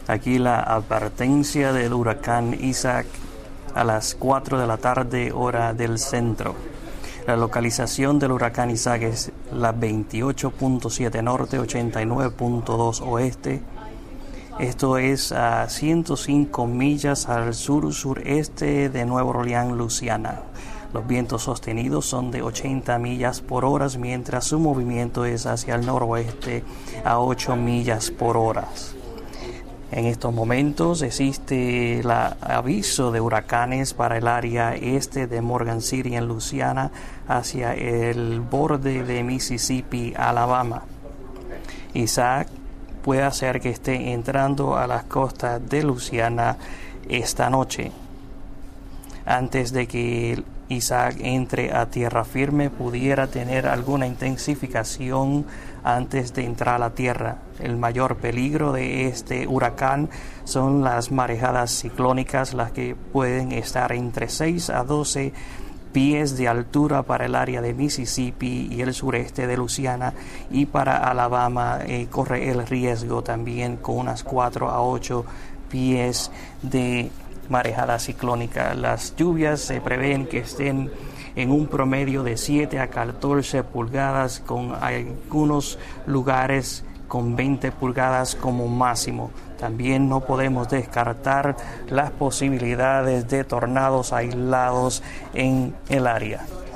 Aquí la advertencia del huracán Isaac a las 4 de la tarde, hora del centro. La localización del huracán Isaac es la 28.7 norte, 89.2 oeste. Esto es a 105 millas al sur-sureste de Nueva Orleans, Luisiana. Los vientos sostenidos son de 80 millas por hora, mientras su movimiento es hacia el noroeste a 8 millas por hora. En estos momentos existe el aviso de huracanes para el área este de Morgan City en Luisiana hacia el borde de Mississippi, Alabama. Isaac puede hacer que esté entrando a las costas de Luisiana esta noche. Antes de que Isaac entre a tierra firme, pudiera tener alguna intensificación antes de entrar a la tierra. El mayor peligro de este huracán son las marejadas ciclónicas, las que pueden estar entre 6 a 12 pies de altura para el área de Mississippi y el sureste de Luisiana, y para Alabama corre el riesgo también con unas 4 a 8 pies de marejada ciclónica. Las lluvias se prevén que estén en un promedio de 7 a 14 pulgadas, con algunos lugares con 20 pulgadas como máximo. También no podemos descartar las posibilidades de tornados aislados en el área.